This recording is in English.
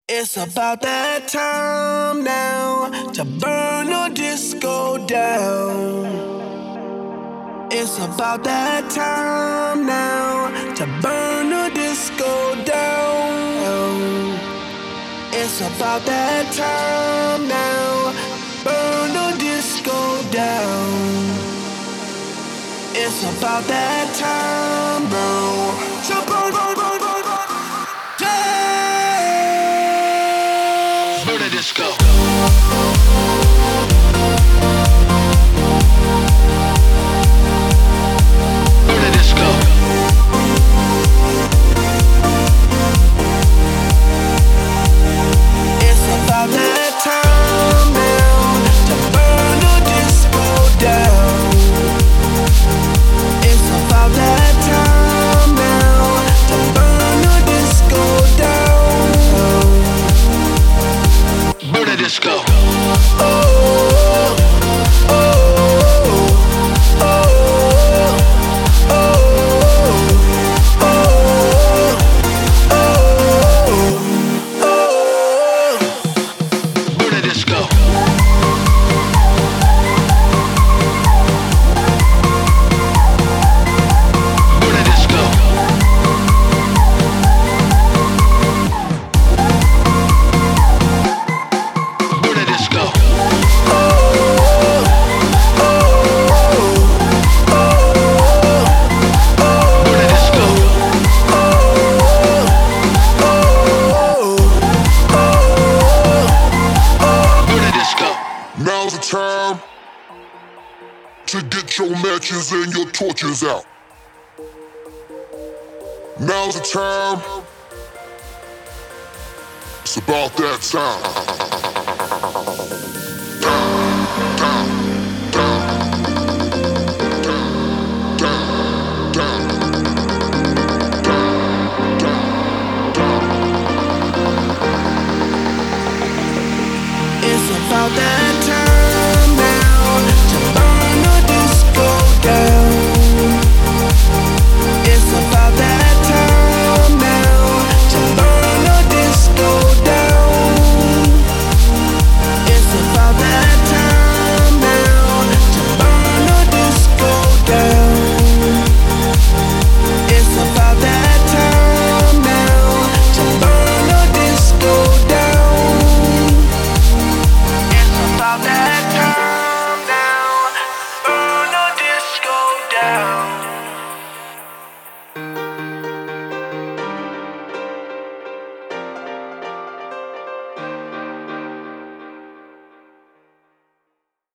It's about that time now to burn the disco down. It's about that time now to burn the disco down. It's about that time now, burn the disco down. It's about that time, bro. To burn, burn, burn, burn, burn, down. Burn the disco. Burn the disco. It's about that time now to burn the disco down. It's about that time now to burn the disco down. Burn the disco. Oh, oh, oh, oh, oh, oh, burn the disco. Now's the time to get your matches and your torches out. Now's the time. It's about that time. It's about that time.